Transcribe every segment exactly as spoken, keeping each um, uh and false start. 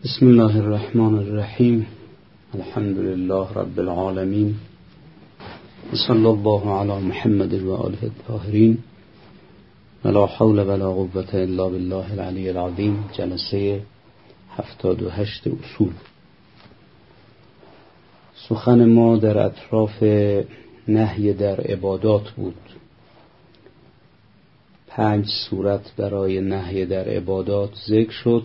بسم الله الرحمن الرحیم. الحمد لله رب العالمین و صلی الله علی محمد و آله الطاهرین و لا حول ولا قوة الا بالله العلی العظیم. جلسه هفتاد و هشت اصول. سخن ما در اطراف نهی در عبادات بود. پنج صورت برای نهی در عبادات ذکر شد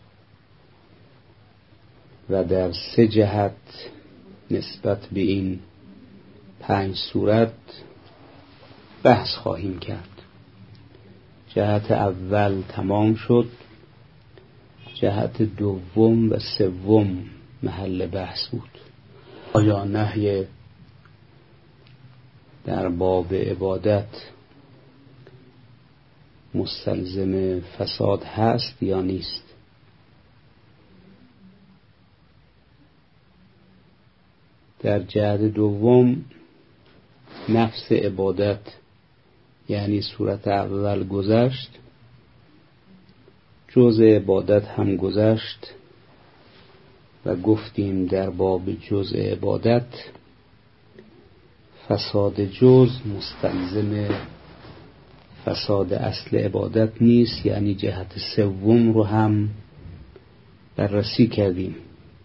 و در سه جهت نسبت به این پنج صورت بحث خواهیم کرد. جهت اول تمام شد، جهت دوم و سوم محل بحث بود. آیا نهی در باب عبادت مستلزم فساد هست یا نیست؟ در جهت دوم نفس عبادت یعنی صورت اول گذشت، جزء عبادت هم گذشت و گفتیم در باب جزء عبادت فساد جزء مستلزم فساد اصل عبادت نیست، یعنی جهت سوم رو هم بررسی کردیم.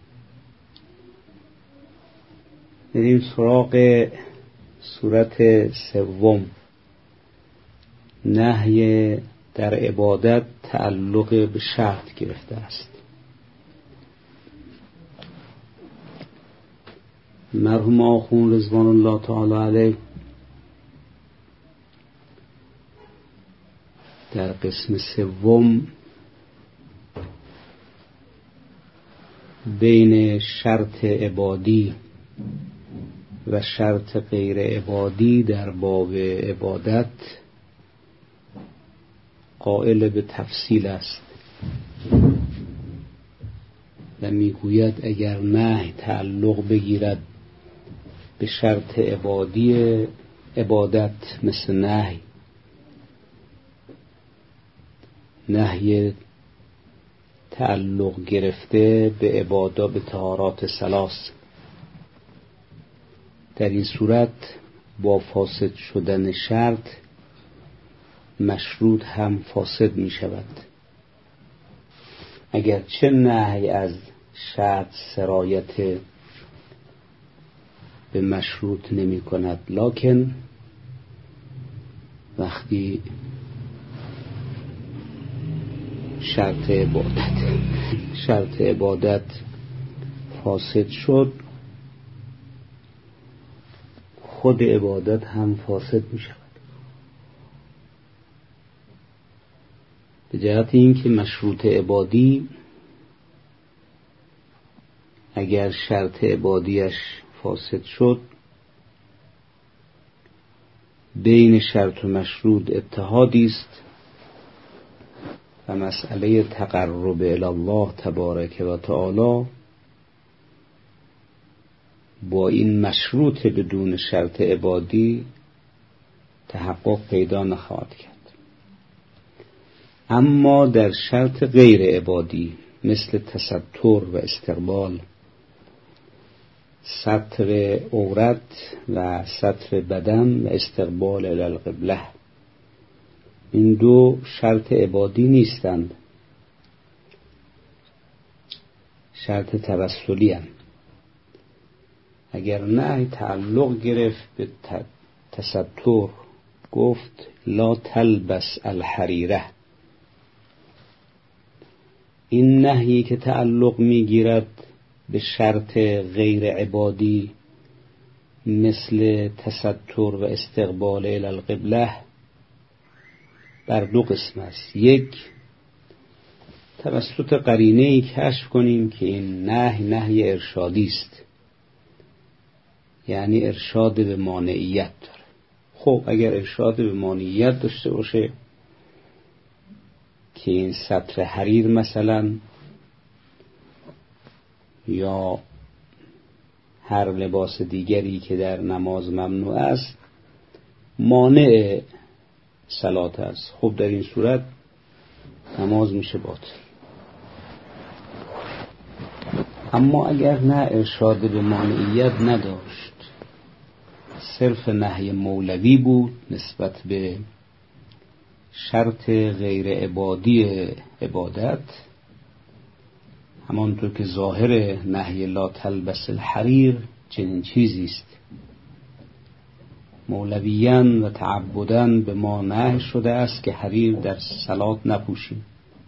بریم سراغ صورت سوم. نهی در عبادت تعلق به شرط گرفته است. مرحوم آخوند رضوان الله تعالی علیه در قسم سوم بین شرط عبادی و شرط غیر عبادی در باب عبادت قائل به تفصیل است و میگوید اگر نهی تعلق بگیرد به شرط عبادی عبادت مثل نهی نهی تعلق گرفته به عبادات به طهارات ثلاث، در این صورت با فاسد شدن شرط مشروط هم فاسد می شود. اگر چه نهی از شرط سرایت به مشروط نمی کند، لکن وقتی شرط عبادت شرط عبادت فاسد شد، خود عبادت هم فاسد می شود. به جهت این که مشروط عبادی اگر شرط عبادیش فاسد شد، بین شرط و مشروط اتحادی است و مسئله تقرب الی الله تبارک و تعالی با این مشروط بدون شرط عبادی تحقق پیدا نخواهد کرد. اما در شرط غیر عبادی مثل تستر و استقبال، ستر عورت و ستر بدن و استقبال الی القبله، این دو شرط عبادی نیستند، شرط توسلی هستند. اگر نه تعلق گرفت به تستر، گفت لا تلبس الحریره. این نهی که تعلق میگیرد به شرط غیر عبادی مثل تستر و استقبال الی القبله بر دو قسم است. یک، توسط قرینه‌ای کشف کنیم که این نهی نهی ارشادی است، یعنی ارشاد به مانعیت داره. خب اگر ارشاد به مانعیت داشته باشه که این ستر حریر مثلا یا هر لباس دیگری که در نماز ممنوع است مانع صلات است، خب در این صورت نماز میشه باطل. اما اگر نه ارشاد به مانعیت نداشت، صرف نهی مولوی بود نسبت به شرط غیر عبادی عبادت، همانطور که ظاهر نهی لا تلبس الحریر چنین چیزی است. مولویان و تعبدن به ما نهی شده است که حریر در صلات نپوشیم.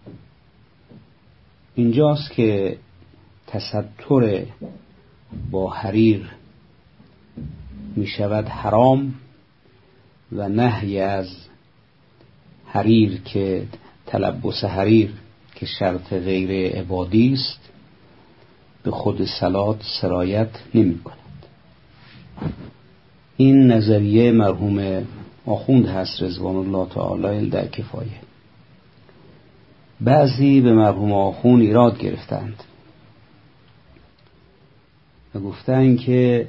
اینجاست که تستر با حریر می شود حرام و نهی از حریر که تلبس حریر که شرط غیر عبادی است به خود صلات سرایت نمی کند. این نظریه مرحوم آخوند هست رضوان الله تعالی در کفایه. بعضی به مرحوم آخوند ایراد گرفتند و گفتند که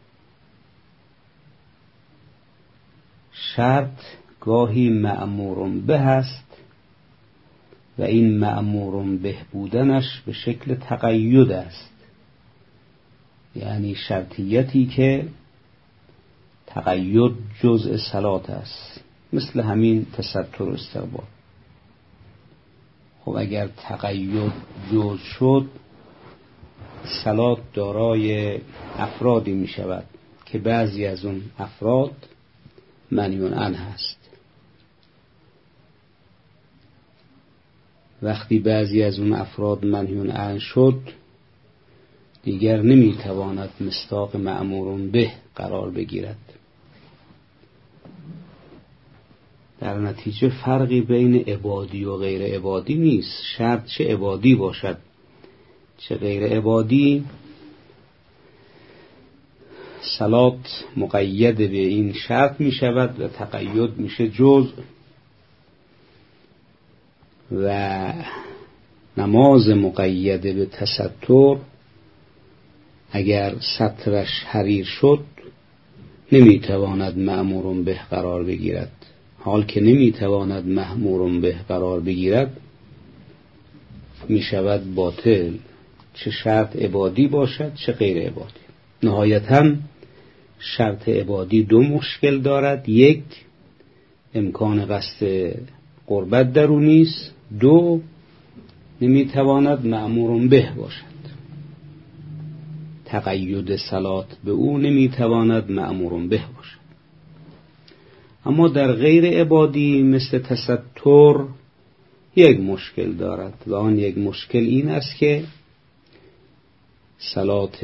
شرط گاهی مأمور به است و این مأمور به بودنش به شکل تقید است، یعنی شرطیتی که تقید جزء صلات است، مثل همین تستر و استقبال. خب اگر تقید جزء شد، صلات دارای افرادی می شود که بعضی از اون افراد منهی عنه هست. وقتی بعضی از اون افراد منهی عنه شد، دیگر نمیتواند مصداق مأمور به قرار بگیرد. در نتیجه فرقی بین عبادی و غیر عبادی نیست. شرط چه عبادی باشد چه غیر عبادی، صلات مقید به این شرط می شود و تقید میشه جزء. و نماز مقید به تستر اگر سترش حریر شد نمیتواند مأمور به قرار بگیرد. حال که نمیتواند مأمور به قرار بگیرد می شود باطل، چه شرط عبادی باشد چه غیر عبادی. نهایتاً شرط عبادی دو مشکل دارد: یک، امکان قصد قربت در او نیست; دو، نمیتواند مأمور به باشد. تقید صلات به او نمیتواند مأمور به باشد. اما در غیر عبادی مثل تستر یک مشکل دارد و آن یک مشکل این است که صلات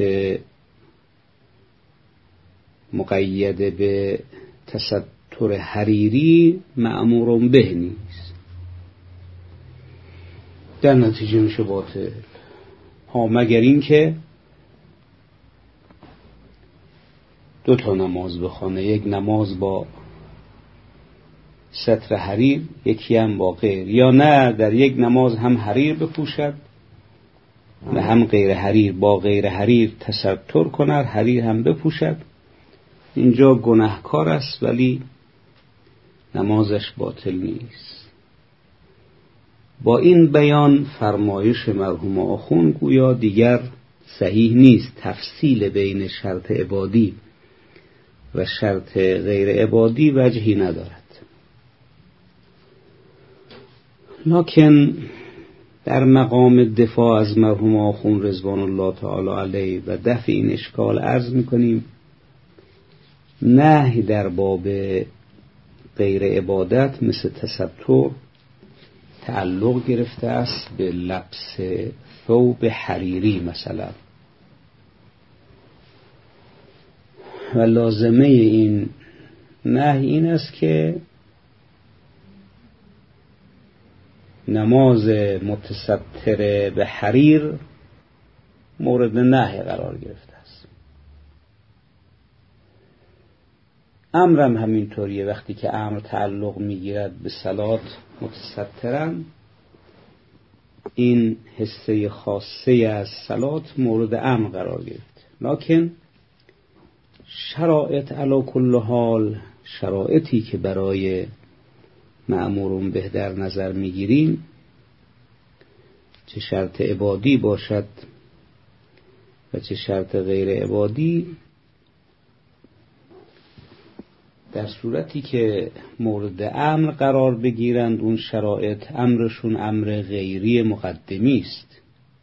مقید به تستر حریری مأمور به نیست، در نتیجه میشه باطل. ها مگر این که دو تا نماز بخونه، یک نماز با ستر حریر یکی هم با غیر، یا نه در یک نماز هم حریر بپوشد و هم غیر حریر، با غیر حریر تستر کند، حریر هم بپوشد. اینجا گناهکار است ولی نمازش باطل نیست. با این بیان فرمایش مرحوم آخوند گویا دیگر صحیح نیست. تفصیل بین شرط عبادی و شرط غیر عبادی وجهی ندارد. لکن در مقام دفاع از مرحوم آخوند رضوان الله تعالی علیه و دفع این اشکال عرض می‌کنیم نهی در باب غیر عبادت مثل تستر تعلق گرفته است به لبس ثوب حریری مثلا، و لازمه این نهی این است که نماز متستر به حریر مورد نهی قرار گرفته است. امرم همینطوریه. وقتی که امر تعلق میگیرد به صلات متسترن، این حصه خاصه از صلات مورد امر قرار گرفته. لکن شرایط علی کل حال، شرایطی که برای مأمورون به در نظر میگیریم، چه شرط عبادی باشد و چه شرط غیر عبادی، در صورتی که مورد امر قرار بگیرند اون شرایط، امرشون امر غیری مقدمی است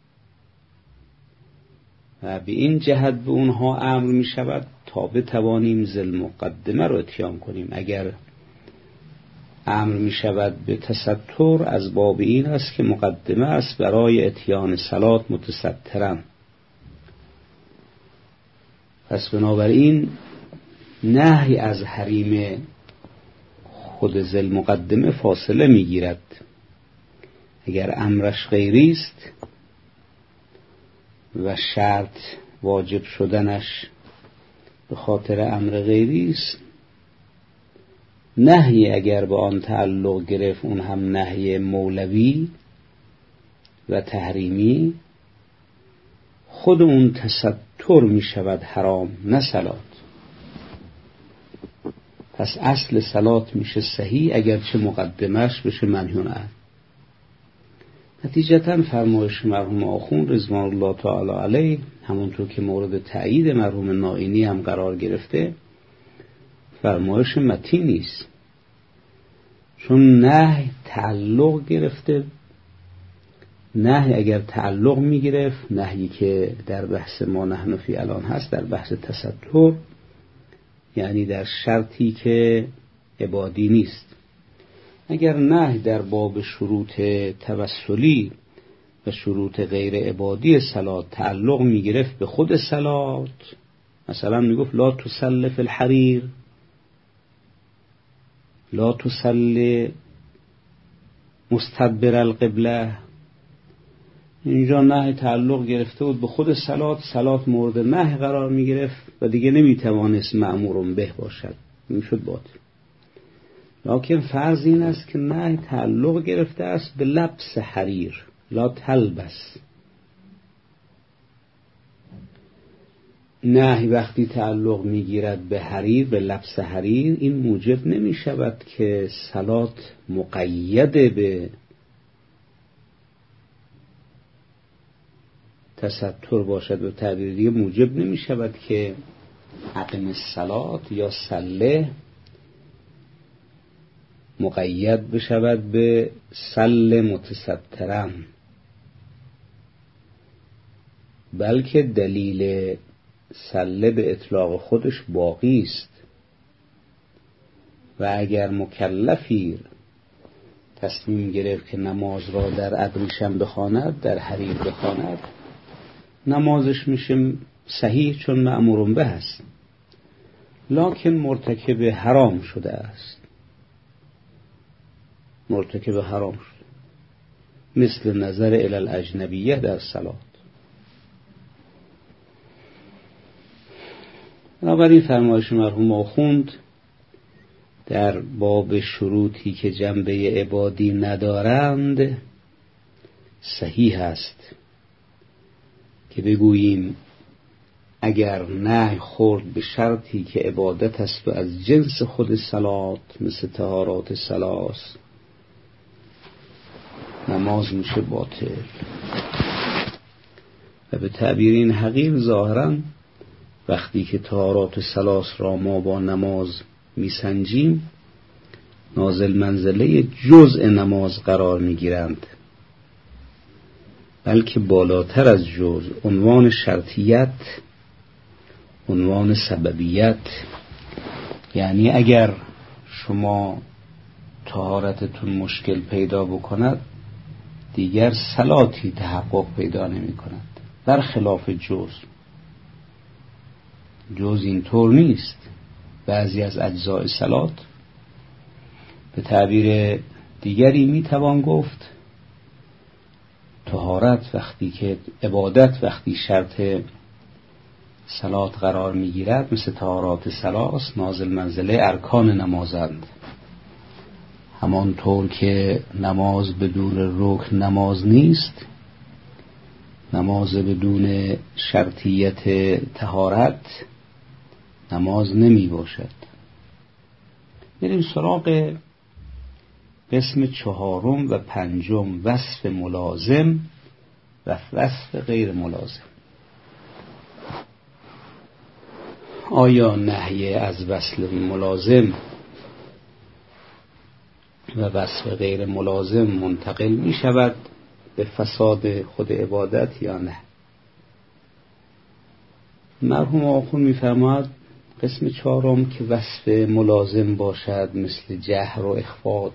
و به این جهت به اونها امر می شود تا بتوانیم ذل مقدمه رو اتیان کنیم. اگر امر می شود به تستر، از باب این است که مقدمه است برای اتیان صلات متسترن. پس بنابراین نهی از حریم خود ذل مقدمه فاصله می گیرد. اگر امرش غیری است و شرط واجب شدنش به خاطر امر غیری است، نهی اگر به آن تعلق گرفت، اون هم نهی مولوی و تحریمی، خود اون تستر می شود حرام، نه صلات. پس اصل صلات میشه صحیح اگرچه مقدمش بشه منهی عنه. نتیجتاً فرمایش مرحوم آخوند رضوان الله تعالی علیه، همونطور که مورد تأیید مرحوم نائینی هم قرار گرفته، فرمایش متین نیست، چون نهی تعلق گرفته. نهی اگر تعلق میگرفت، نهی که در بحث ما نحن فی الان هست، در بحث تستر، یعنی در شرطی که عبادی نیست. اگر نهی در باب شروط توسلی و شروط غیر عبادی صلات تعلق میگرفت به خود صلات، مثلا میگفت لا تصلی فی الحریر، لا تصلی مستدبر القبله، اینجا نهی تعلق گرفته بود به خود صلات، صلات مورد نهی قرار می گرفت و دیگه نمی توانست مأمور به باشد، این شد باطل. لکن فرض این است که نهی تعلق گرفته است به لبس حریر، لا تلبس. نهی وقتی تعلق می گیرد به حریر، به لبس حریر، این موجب نمی شود که صلات مقید به تستر باشد و تعبیر دیگه موجب نمی شود که اقیم الصلات یا صله مقید بشود به صل متسترن، بلکه دلیل صله به اطلاق خودش باقی است و اگر مکلفی تصمیم گرفت که نماز را در ابریشم بخواند، در حریر بخواند، نمازش میشه صحیح چون مأمور به است، لکن مرتکب حرام شده است، مرتکب حرام شده، مثل نظر الی الاجنبیه در صلات. بنابراین فرمایش مرحوم آخوند در باب شروطی که جنبه عبادی ندارند صحیح است که بگوییم اگر نه خورد به شرطی که عبادت است و از جنس خود صلات، مثل طهارات ثلاث، نماز میشه باطل. و به تعبیر این حقیر ظاهراً وقتی که طهارات ثلاث را ما با نماز میسنجیم، نازل منزله جزء نماز قرار میگیرند، بلکه بالاتر از جزء، عنوان شرطیت، عنوان سببیت. یعنی اگر شما طهارتتون مشکل پیدا بکند، دیگر صلاتی تحقق پیدا نمی کند، برخلاف جزء. جزء این طور نیست. بعضی از اجزاء صلات به تعبیر دیگری می توان گفت طهارت وقتی که عبادت وقتی شرط صلات قرار می گیرد، مثل طهارات ثلاث، نازل منزله ارکان نمازند. همانطور که نماز بدون رکن نماز نیست، نماز بدون شرطیت طهارت نماز نمی باشد. بریم سراغ قسم چهارم و پنجم، وصف ملازم و وصف غیر ملازم. آیا نهی از وصل ملازم و وصف غیر ملازم منتقل می شود به فساد خود عبادت یا نه؟ مرحوم آخوند می فرماید قسم چهارم که وصف ملازم باشد مثل جهر و اخفاء،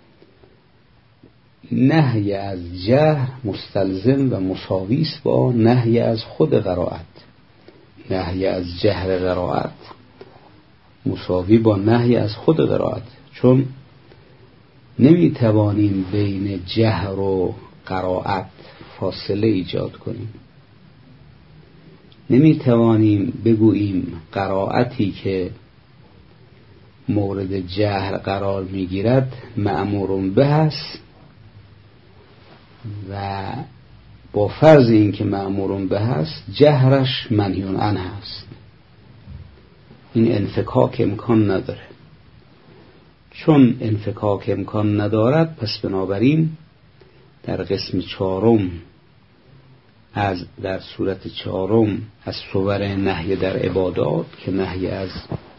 نهی از جهر مستلزم و مساوی است با نهی از خود قرائت. نهی از جهر قرائت مساوی با نهی از خود قرائت، چون نمی توانیم بین جهر و قرائت فاصله ایجاد کنیم. نمی توانیم بگوییم قرائتی که مورد جهر قرار می گیرد مأمور به است و با فرض این که مأمور به است جهرش منهی عنه است. این انفکاک امکان نداره. چون انفکاک امکان ندارد، پس بنابراین در قسم چهارم از در صورت چهارم از صور نهی در عبادات که نهی از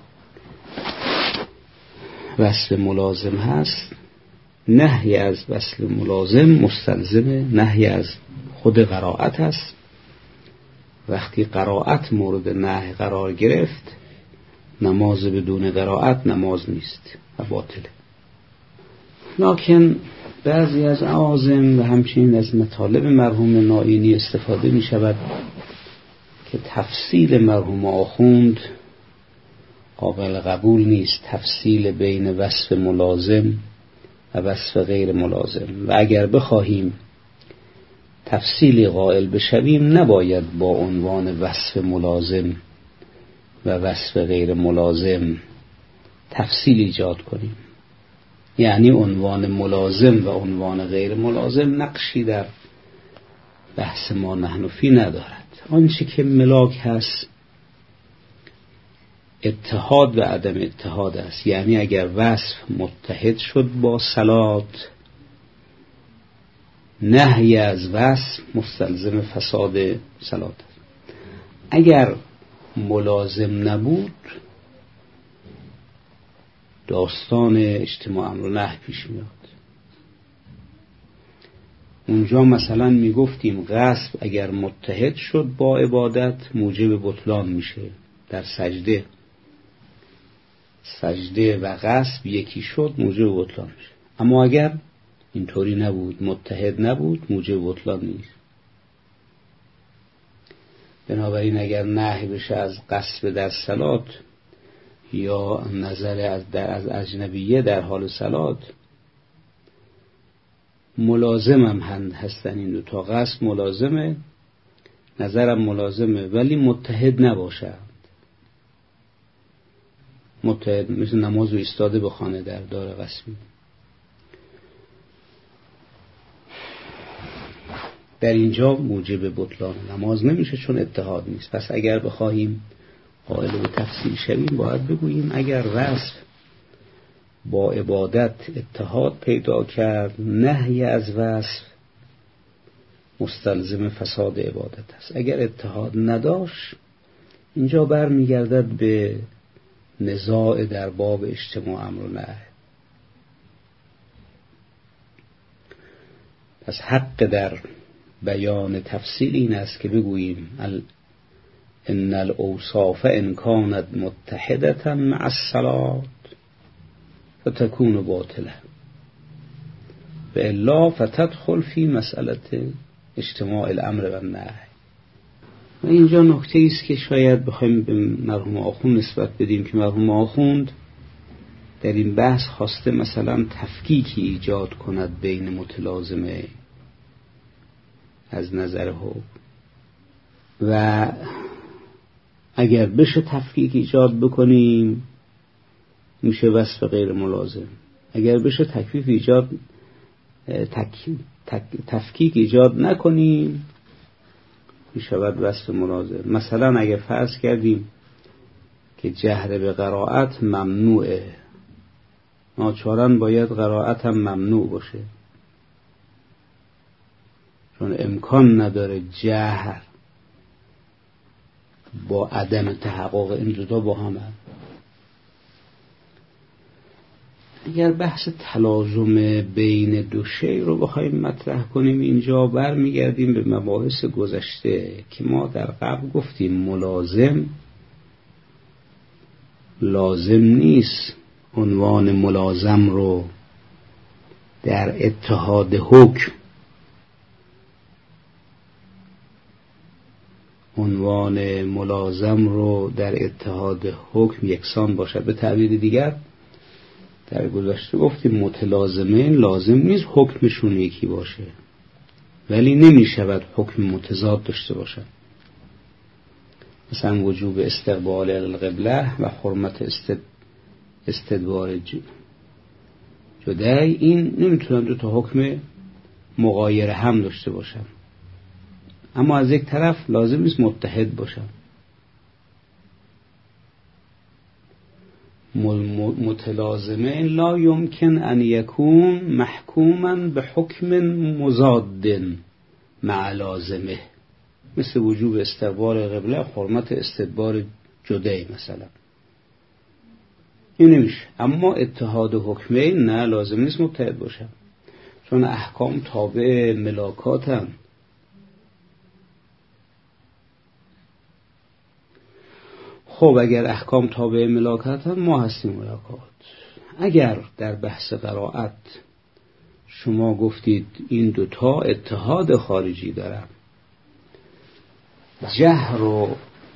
وصل ملازم هست، نهی از وصل ملازم مستلزم نهی از خود قرائت است. وقتی قرائت مورد نهی قرار گرفت، نماز بدون قرائت نماز نیست و باطله. لکن بعضی از عوازم و همچنین از مطالب مرحوم نائینی استفاده می شود که تفصیل مرحوم آخوند قابل قبول نیست، تفصیل بین وصف ملازم و وصف غیر ملازم، و اگر بخواهیم تفصیلی قائل بشویم نباید با عنوان وصف ملازم و وصف غیر ملازم تفصیل ایجاد کنیم. یعنی عنوان ملازم و عنوان غیر ملازم نقشی در بحث ما نحن فی ندارد. آنچه که ملاک هست اتحاد و عدم اتحاد است. یعنی اگر وصف متحد شد با صلات، نهی از وصف مستلزم فساد صلات است. اگر ملازم نبود، داستان اجتماع امر و نهی پیش میاد. اونجا مثلا میگفتیم غصب اگر متحد شد با عبادت موجب بطلان میشه. در سجده سجده و غصب یکی شد موجب بطلان میشه. اما اگر اینطوری نبود، متحد نبود، موجب بطلان نیست. بنابراین اگر نهی بشه از غصب در صلات یا نظر از در از اجنبیه در حال صلات، ملازم هم هستن این دو تا. غصب ملازمه، نظرم ملازمه، ولی متحد نباشند. متحد مثل نماز و ایستاده بخوانه در دار غصبی. در اینجا موجب بطلان نماز نمیشه چون اتحاد نیست. پس اگر بخواهیم قائل به تفصیل شویم باید بگوییم اگر وصف با عبادت اتحاد پیدا کرد، نهی از وصف مستلزم فساد عبادت است. اگر اتحاد نداشت، اینجا برمیگردد به نزاع در باب اجتماع امر و نهی. پس حق در بیان تفصیل این است که بگوییم ان الاوصاف ان كانت متحدة مع الصلاة فتكون باطلة و الا فتدخل في مسألة اجتماع الامر و النهی. و اینجا نکته است که شاید بخوایم به مرحوم آخوند نسبت بدیم که مرحوم آخوند در این بحث خواسته مثلا تفکیکی ایجاد کند بین متلازمه از نظر حکم، و اگر بشه تفکیک ایجاد بکنیم میشه وصف غیر ملازم. اگر بشه تکفیف ایجاد تک، تک، تفکیک ایجاد نکنیم میشود وصف ملازم. مثلا اگر فرض کردیم که جهر به قرائت ممنوعه، ناچارن باید قرائت هم ممنوع باشه، چون امکان نداره جهر با عدم تحقق این دوتا با هم هم. اگر بحث تلازم بین دو شی رو بخوایم مطرح کنیم، اینجا برمیگردیم به مباحث گذشته که ما در قبل گفتیم ملازم لازم نیست عنوان ملازم رو در اتحاد حکم عنوان ملازم رو در اتحاد حکم یکسان باشد. به تعبیر دیگر در گذشته گفتیم متلازمین لازم نیست حکمشون یکی باشه، ولی نمی شود حکم متضاد داشته باشد. مثلا وجوب استقبال القبله و حرمت استد... استدبار جدای، این نمیتونن دو تا حکم مغایر هم داشته باشن، اما از یک طرف لازم نیست متحد باشن. متلازمین لا یمکن ان یکون محکوما به حکم مضاد مع لازمه، مثل وجوب استقبال قبله، حرمت استدبار جدی مثلا، این نمیشه. اما اتحاد حکمین نه، لازم نیست متحد باشن، چون احکام تابع ملاکاتن. خب اگر احکام تابع ملاکاتن، ما هستیم ملاکات. اگر در بحث قرائت شما گفتید این دوتا اتحاد خارجی دارن، جهر و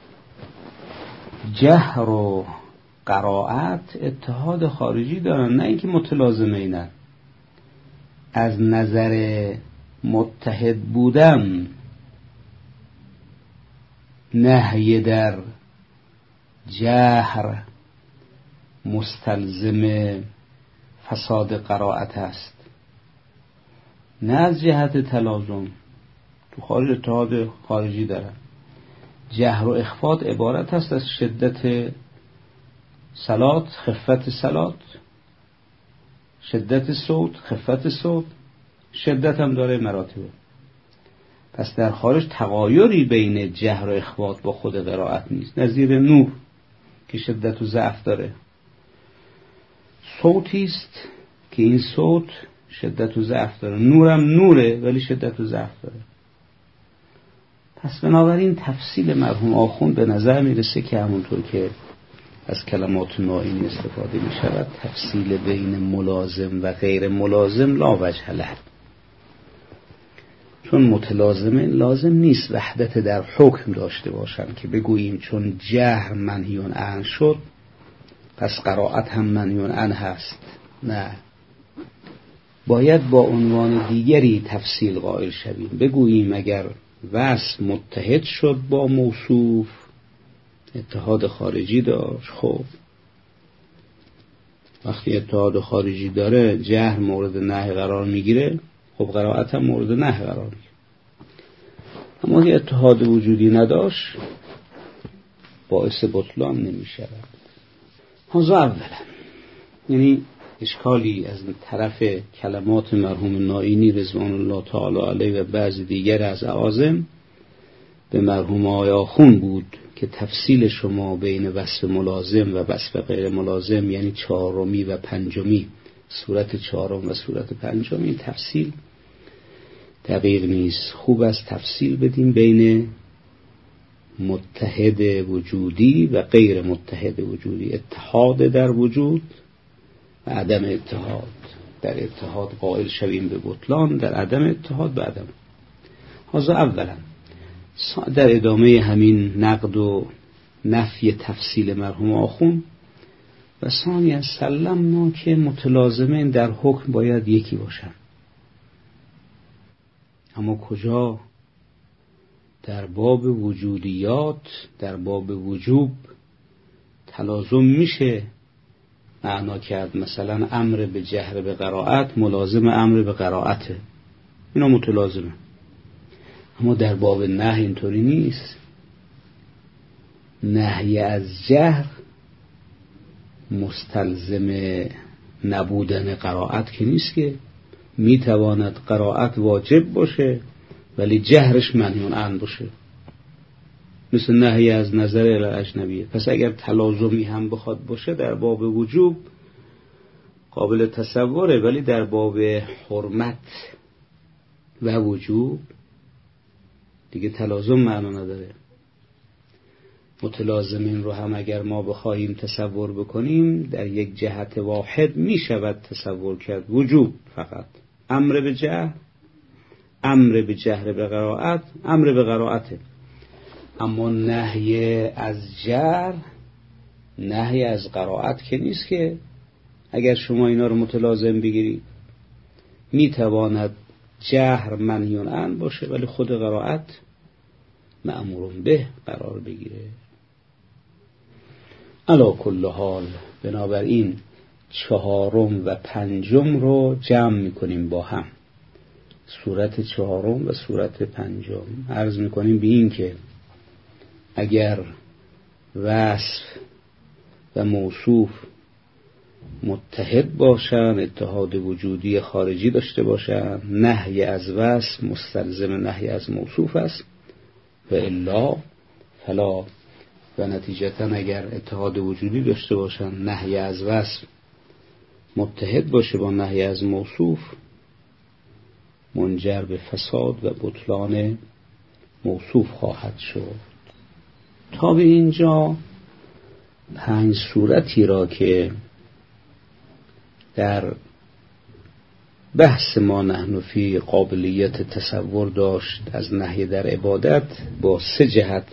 جهر و قرائت اتحاد خارجی دارن، نه اینکه متلازمینن. از نظر متحد بودن نهی در جهر مستلزم فساد قرائت است، نه از جهت تلازم. تو خارج اتحاد خارجی دارن. جهر و اخفات عبارت است از شدت صلات، خفت صلات، شدت صوت، خفت صوت، شدت هم داره مراتبه. پس در خارج تغایری بین جهر و اخفات با خود قرائت نیست. نظیر نور که شدت و ضعف داره، صوتی است که این صوت شدت و ضعف داره، نورم نوره ولی شدت و ضعف داره. پس بنابراین تفصیل مرحوم آخوند به نظر میرسه که همونطور که از کلمات نائینی استفاده می شود، تفصیل بین ملازم و غیر ملازم لا وجه له، چون متلازمه لازم نیست وحدت در حکم داشته باشن که بگوییم چون جهر منهی عنه شد پس قرائت هم منهی عنه هست. نه، باید با عنوان دیگری تفصیل قائل شویم. بگوییم اگر وصف متحد شد با موصوف، اتحاد خارجی داشت، خب وقتی اتحاد خارجی داره جهر مورد نهی قرار میگیره، خب قرائت هم مورد نهی قرار میگیره. اما اگه اتحاد وجودی نداشت باعث بطلان نمیشه. هذا اولا، یعنی اشکالی از طرف کلمات مرحوم نائینی رضوان الله تعالی علیه و بعض دیگر از اعاظم به مرحوم آقای آخوند بود که تفصیل شما بین وصف ملازم و وصف غیر ملازم، یعنی چهارمی و پنجمی، صورت چهارم و صورت پنجم، این تفصیل دقیق نیست. خوب است تفصیل بدیم بین متحد وجودی و غیر متحد وجودی، اتحاد در وجود و عدم اتحاد. در اتحاد قائل شویم به بطلان، در عدم اتحاد به عدم. هذا اولا. در ادامه همین نقد و نفی تفصیل مرحوم آخوند و ثانیا سلمنا که متلازمین در حکم باید یکی باشن. اما کجا؟ در باب وجودیات، در باب وجوب تلازم میشه معنا کرد. مثلا امر به جهر به قرائت ملازم امر به قرائته، اینا متلازمه. اما در باب نهی اینطوری نیست. نهی از جهر مستلزم نبودن قرائت که نیست، که میتواند قرائت واجب باشه ولی جهرش منهی عنه باشه. مثل نهی از نظر الاجنبیه. پس اگر تلازمی هم بخواد باشه در باب وجوب قابل تصوره، ولی در باب حرمت و وجوب دیگه تلازم معنا نداره. متلازمین رو هم اگر ما بخواهیم تصور بکنیم در یک جهت واحد می شود تصور کرد، وجوب فقط. امر به جهر، امر به جهر به قرائت، امر به قرائته. اما نهی از جهر، نهی از قرائت که نیست که. اگر شما اینا رو متلازم بگیرید می تواند جهر منهی عنه باشه ولی خود قرائت مأمور به قرار بگیره. علی کل حال بنابراین چهارم و پنجم رو جمع میکنیم با هم، صورت چهارم و صورت پنجم. عرض میکنیم به این که اگر وصف و موصوف متحد باشن، اتحاد وجودی خارجی داشته باشن، نهی از وصف مستلزم نهی از موصوف است و الا فلا. و نتیجتا اگر اتحاد وجودی داشته باشن، نهی از وصف متحد باشه با نهی از موصوف، منجر به فساد و بطلان موصوف خواهد شد. تا به اینجا پنج صورتی را که در بحث ما نحن فی قابلیت تصور داشت از نهی در عبادت با سه جهت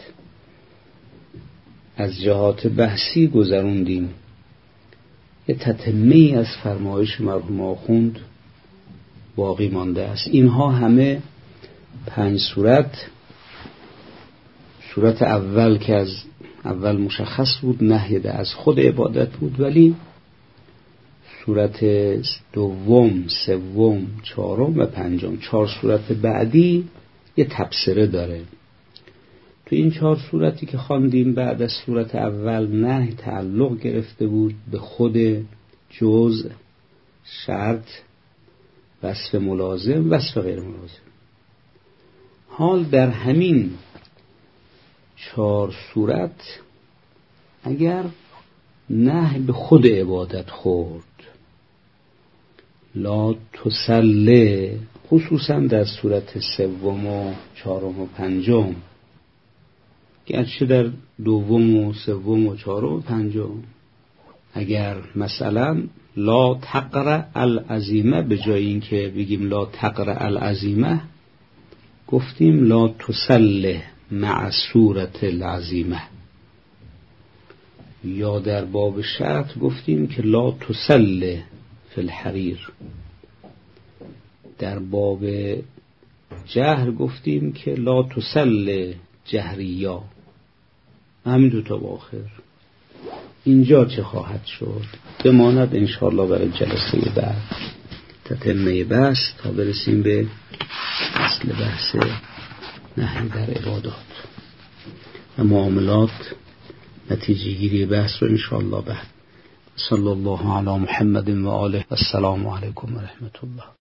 از جهات بحثی گذروندیم. یه تتمه‌ای از فرمایش مرحوم آخوند باقی مانده است. اینها همه پنج صورت، صورت اول که از اول مشخص بود نهی از خود عبادت بود، ولی صورت دوم، سوم، چهارم و پنجم، چهار صورت بعدی یه تبصره داره. تو این چهار صورتی که خواندیم بعد از صورت اول نهی تعلق گرفته بود به خود جزء، شرط، وصف ملازم، وصف غیر ملازم. حال در همین چهار صورت اگر نهی به خود عبادت خورد، لا تسله، خصوصا در صورت سوم و چهارم و پنجم، گرچه در دوم و سوم و چهارم و پنجم اگر مثلا لا تقرأ العزیمه به جای این که بگیم لا تقرأ العزیمه گفتیم لا تسله مع صورت العزیمه، یا در باب شرط گفتیم که لا تسله فی الحریر، در باب جهر گفتیم که لا تسله جهریا. همین دوتا با آخر. اینجا چه خواهد شد؟ بماند انشاءالله برای جلسه بعد تتمه بحث تا برسیم به اصل بحث نهی در عبادات و معاملات، نتیجه گیری بحث رو انشاءالله بعد. صلی الله علی محمد و آله و السلام علیکم و رحمت الله.